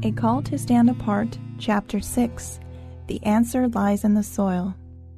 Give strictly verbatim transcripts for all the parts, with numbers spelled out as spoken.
A Call to Stand Apart, Chapter six. The Answer Lies in the Soil.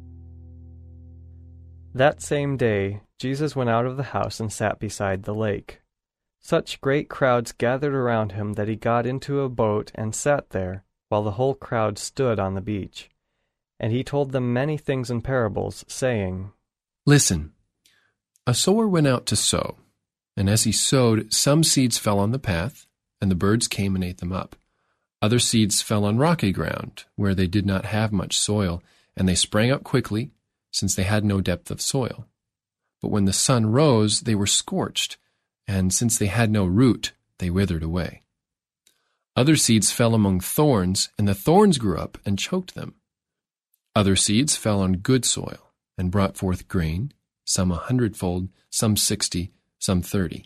That same day, Jesus went out of the house and sat beside the lake. Such great crowds gathered around him that he got into a boat and sat there, while the whole crowd stood on the beach. And he told them many things in parables, saying, Listen, a sower went out to sow, and as he sowed, some seeds fell on the path, and the birds came and ate them up. Other seeds fell on rocky ground, where they did not have much soil, and they sprang up quickly, since they had no depth of soil. But when the sun rose, they were scorched, and since they had no root, they withered away. Other seeds fell among thorns, and the thorns grew up and choked them. Other seeds fell on good soil, and brought forth grain, some a hundredfold, some sixty, some thirty.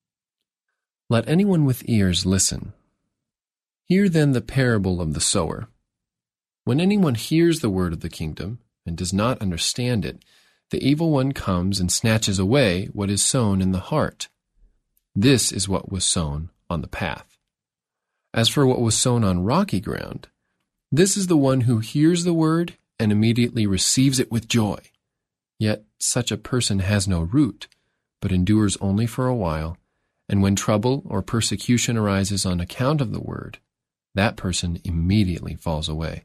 Let anyone with ears listen. Hear then the parable of the sower. When anyone hears the word of the kingdom, and does not understand it, the evil one comes and snatches away what is sown in the heart. This is what was sown on the path. As for what was sown on rocky ground, this is the one who hears the word and immediately receives it with joy. Yet such a person has no root, but endures only for a while, and when trouble or persecution arises on account of the word, that person immediately falls away.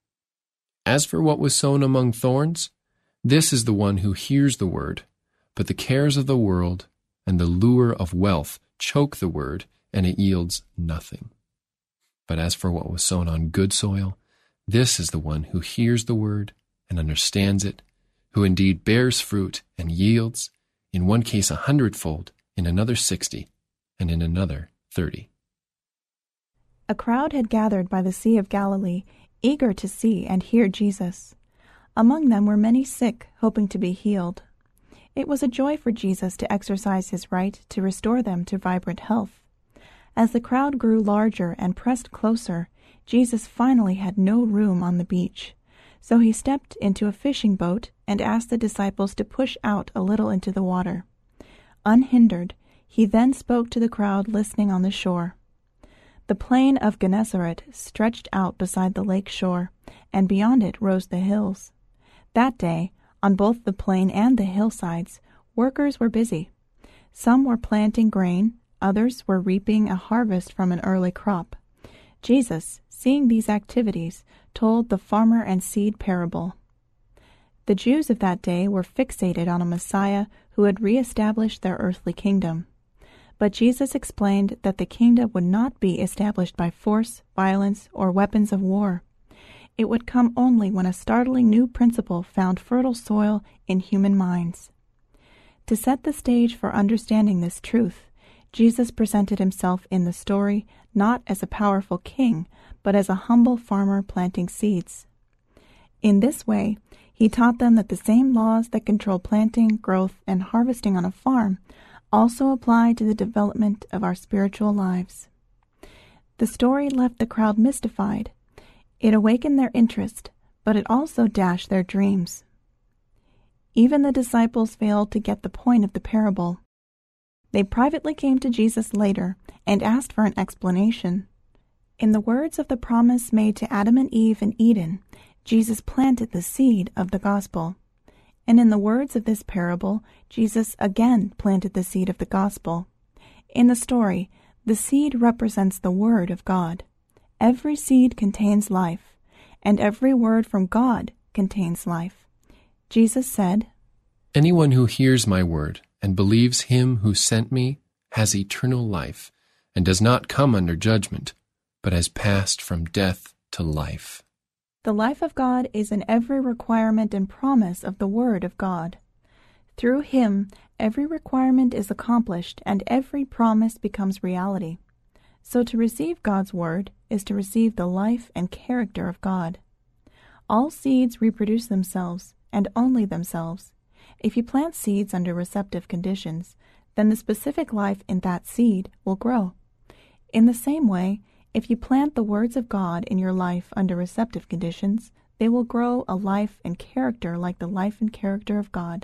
As for what was sown among thorns, this is the one who hears the word, but the cares of the world and the lure of wealth choke the word, and it yields nothing. But as for what was sown on good soil, this is the one who hears the word and understands it, who indeed bears fruit and yields, in one case a hundredfold, in another sixty, and in another thirty. A crowd had gathered by the Sea of Galilee, eager to see and hear Jesus. Among them were many sick, hoping to be healed. It was a joy for Jesus to exercise his right to restore them to vibrant health. As the crowd grew larger and pressed closer, Jesus finally had no room on the beach. So he stepped into a fishing boat and asked the disciples to push out a little into the water. Unhindered, he then spoke to the crowd listening on the shore. The plain of Gennesaret stretched out beside the lake shore, and beyond it rose the hills. That day, on both the plain and the hillsides, workers were busy. Some were planting grain, others were reaping a harvest from an early crop. Jesus, seeing these activities, told the farmer and seed parable. The Jews of that day were fixated on a Messiah who had reestablished their earthly kingdom. But Jesus explained that the kingdom would not be established by force, violence, or weapons of war. It would come only when a startling new principle found fertile soil in human minds. To set the stage for understanding this truth, Jesus presented himself in the story not as a powerful king, but as a humble farmer planting seeds. In this way, he taught them that the same laws that control planting, growth, and harvesting on a farm also apply to the development of our spiritual lives. The story left the crowd mystified. It awakened their interest, but it also dashed their dreams. Even the disciples failed to get the point of the parable. They privately came to Jesus later and asked for an explanation. In the words of the promise made to Adam and Eve in Eden, Jesus planted the seed of the gospel. And in the words of this parable, Jesus again planted the seed of the gospel. In the story, the seed represents the word of God. Every seed contains life, and every word from God contains life. Jesus said, Anyone who hears my word and believes him who sent me has eternal life, and does not come under judgment, but has passed from death to life. The life of God is in every requirement and promise of the Word of God. Through him, every requirement is accomplished and every promise becomes reality. So to receive God's Word is to receive the life and character of God. All seeds reproduce themselves, and only themselves. If you plant seeds under receptive conditions, then the specific life in that seed will grow. In the same way, if you plant the words of God in your life under receptive conditions, they will grow a life and character like the life and character of God.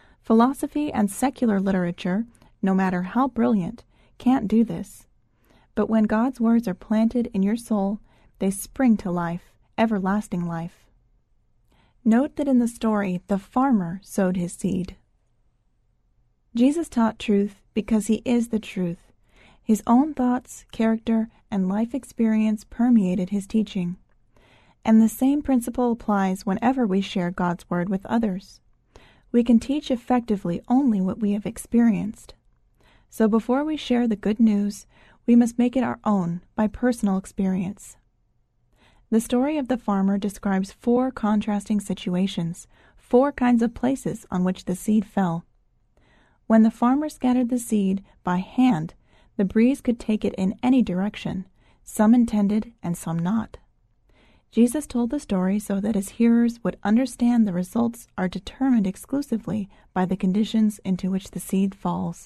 Philosophy and secular literature, no matter how brilliant, can't do this. But when God's words are planted in your soul, they spring to life, everlasting life. Note that in the story, the farmer sowed his seed. Jesus taught truth because he is the truth. His own thoughts, character, and life experience permeated his teaching. And the same principle applies whenever we share God's word with others. We can teach effectively only what we have experienced. So before we share the good news, we must make it our own by personal experience. The story of the farmer describes four contrasting situations, four kinds of places on which the seed fell. When the farmer scattered the seed by hand, the breeze could take it in any direction, some intended and some not. Jesus told the story so that his hearers would understand the results are determined exclusively by the conditions into which the seed falls.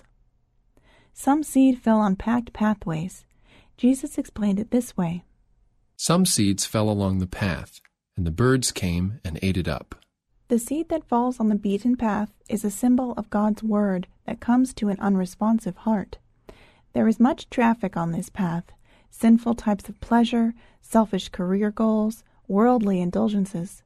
Some seed fell on packed pathways. Jesus explained it this way. Some seeds fell along the path, and the birds came and ate it up. The seed that falls on the beaten path is a symbol of God's word that comes to an unresponsive heart. There is much traffic on this path, sinful types of pleasure, selfish career goals, worldly indulgences.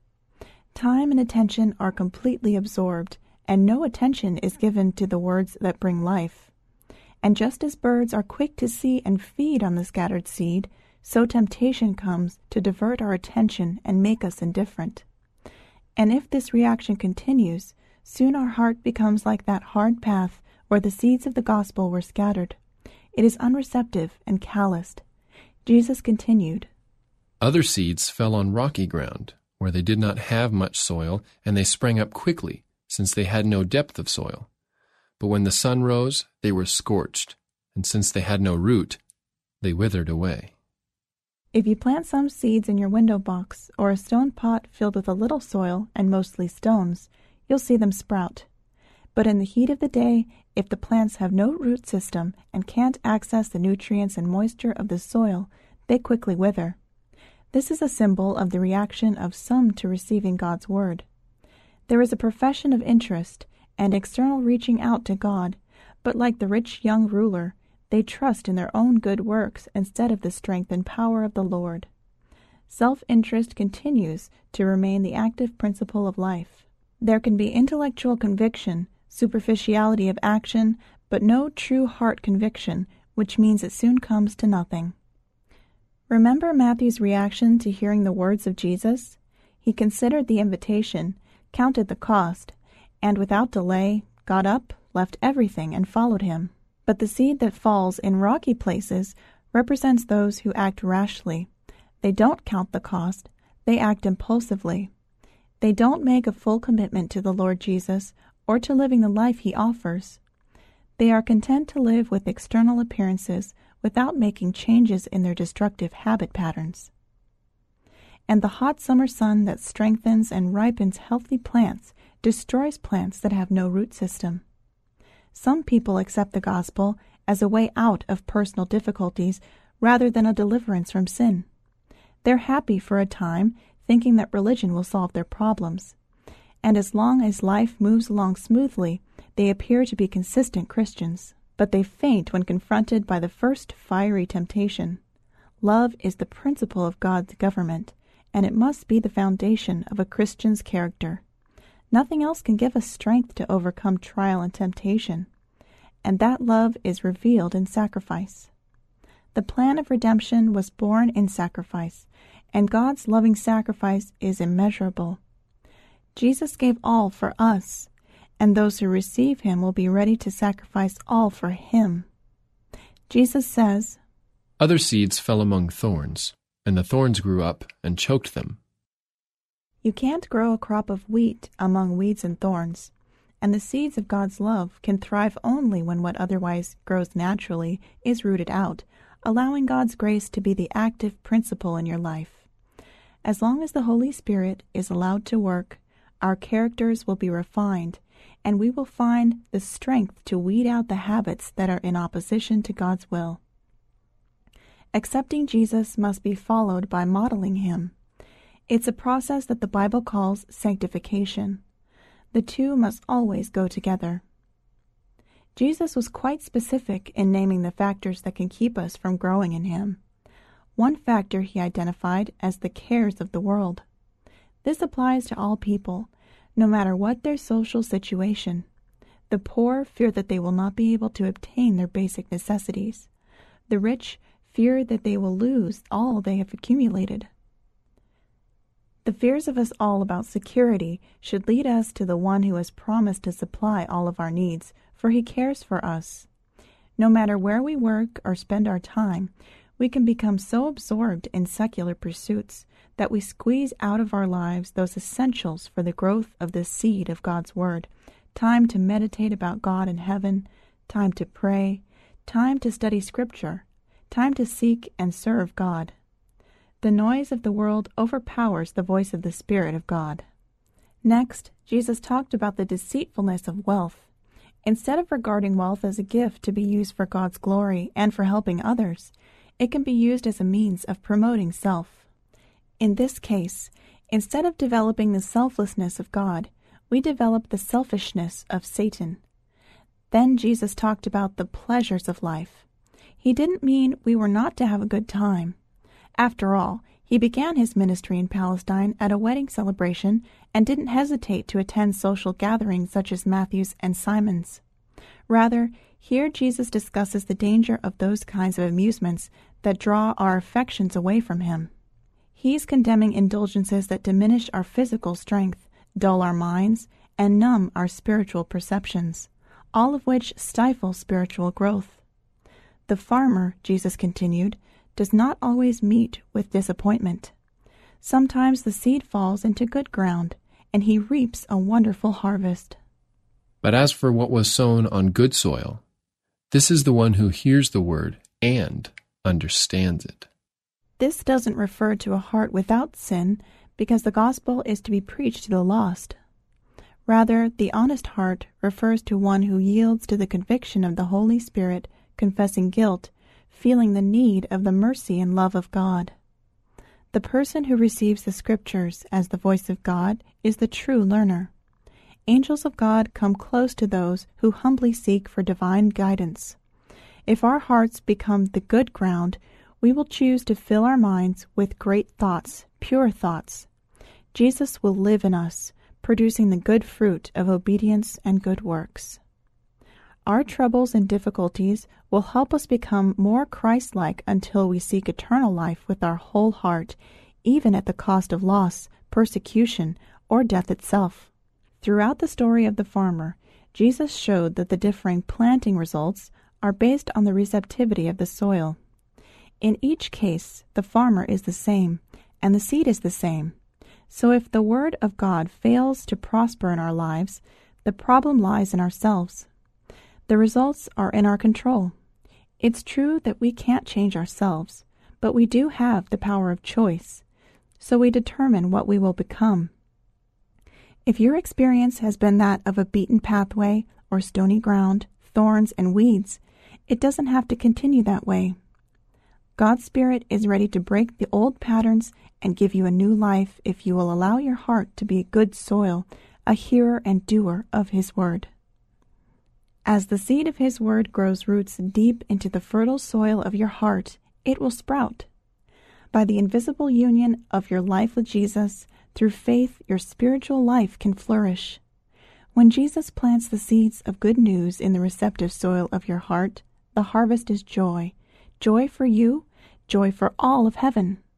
Time and attention are completely absorbed, and no attention is given to the words that bring life. And just as birds are quick to see and feed on the scattered seed, so temptation comes to divert our attention and make us indifferent. And if this reaction continues, soon our heart becomes like that hard path where the seeds of the gospel were scattered. It is unreceptive and calloused. Jesus continued, Other seeds fell on rocky ground, where they did not have much soil, and they sprang up quickly, since they had no depth of soil. But when the sun rose, they were scorched, and since they had no root, they withered away. If you plant some seeds in your window box or a stone pot filled with a little soil and mostly stones, you'll see them sprout. But in the heat of the day, if the plants have no root system and can't access the nutrients and moisture of the soil, they quickly wither. This is a symbol of the reaction of some to receiving God's word. There is a profession of interest and external reaching out to God, but like the rich young ruler, they trust in their own good works instead of the strength and power of the Lord. Self-interest continues to remain the active principle of life. There can be intellectual conviction, superficiality of action, but no true heart conviction, which means it soon comes to nothing. Remember Matthew's reaction to hearing the words of Jesus? He considered the invitation, counted the cost, and without delay got up, left everything, and followed him. But the seed that falls in rocky places represents those who act rashly. They don't count the cost, they act impulsively. They don't make a full commitment to the Lord Jesus or to living the life he offers. They are content to live with external appearances without making changes in their destructive habit patterns. And the hot summer sun that strengthens and ripens healthy plants destroys plants that have no root system. Some people accept the gospel as a way out of personal difficulties rather than a deliverance from sin. They're happy for a time, thinking that religion will solve their problems. And as long as life moves along smoothly, they appear to be consistent Christians. But they faint when confronted by the first fiery temptation. Love is the principle of God's government, and it must be the foundation of a Christian's character. Nothing else can give us strength to overcome trial and temptation, and that love is revealed in sacrifice. The plan of redemption was born in sacrifice, and God's loving sacrifice is immeasurable. Jesus gave all for us, and those who receive him will be ready to sacrifice all for him. Jesus says, Other seeds fell among thorns, and the thorns grew up and choked them. You can't grow a crop of wheat among weeds and thorns, and the seeds of God's love can thrive only when what otherwise grows naturally is rooted out, allowing God's grace to be the active principle in your life. As long as the Holy Spirit is allowed to work, our characters will be refined, and we will find the strength to weed out the habits that are in opposition to God's will. Accepting Jesus must be followed by modeling him. It's a process that the Bible calls sanctification. The two must always go together. Jesus was quite specific in naming the factors that can keep us from growing in Him. One factor He identified as the cares of the world. This applies to all people, no matter what their social situation. The poor fear that they will not be able to obtain their basic necessities. The rich fear that they will lose all they have accumulated. The fears of us all about security should lead us to the one who has promised to supply all of our needs, for He cares for us. No matter where we work or spend our time, we can become so absorbed in secular pursuits that we squeeze out of our lives those essentials for the growth of the seed of God's Word, time to meditate about God and heaven, time to pray, time to study Scripture, time to seek and serve God. The noise of the world overpowers the voice of the Spirit of God. Next, Jesus talked about the deceitfulness of wealth. Instead of regarding wealth as a gift to be used for God's glory and for helping others, it can be used as a means of promoting self. In this case, instead of developing the selflessness of God, we develop the selfishness of Satan. Then Jesus talked about the pleasures of life. He didn't mean we were not to have a good time. After all, He began His ministry in Palestine at a wedding celebration and didn't hesitate to attend social gatherings such as Matthew's and Simon's. Rather, here Jesus discusses the danger of those kinds of amusements that draw our affections away from Him. He's condemning indulgences that diminish our physical strength, dull our minds, and numb our spiritual perceptions, all of which stifle spiritual growth. The farmer, Jesus continued, does not always meet with disappointment. Sometimes the seed falls into good ground, and he reaps a wonderful harvest. But as for what was sown on good soil, this is the one who hears the word and understands it. This doesn't refer to a heart without sin, because the gospel is to be preached to the lost. Rather, the honest heart refers to one who yields to the conviction of the Holy Spirit, confessing guilt, feeling the need of the mercy and love of God. The person who receives the Scriptures as the voice of God is the true learner. Angels of God come close to those who humbly seek for divine guidance. If our hearts become the good ground, we will choose to fill our minds with great thoughts, pure thoughts. Jesus will live in us, producing the good fruit of obedience and good works. Our troubles and difficulties will help us become more Christ-like until we seek eternal life with our whole heart, even at the cost of loss, persecution, or death itself. Throughout the story of the farmer, Jesus showed that the differing planting results are based on the receptivity of the soil. In each case, the farmer is the same, and the seed is the same. So if the Word of God fails to prosper in our lives, the problem lies in ourselves. The results are in our control. It's true that we can't change ourselves, but we do have the power of choice, so we determine what we will become. If your experience has been that of a beaten pathway or stony ground, thorns and weeds, it doesn't have to continue that way. God's Spirit is ready to break the old patterns and give you a new life if you will allow your heart to be good soil, a hearer and doer of His Word. As the seed of His Word grows roots deep into the fertile soil of your heart, it will sprout. By the invisible union of your life with Jesus, through faith your spiritual life can flourish. When Jesus plants the seeds of good news in the receptive soil of your heart, the harvest is joy. Joy for you, joy for all of heaven.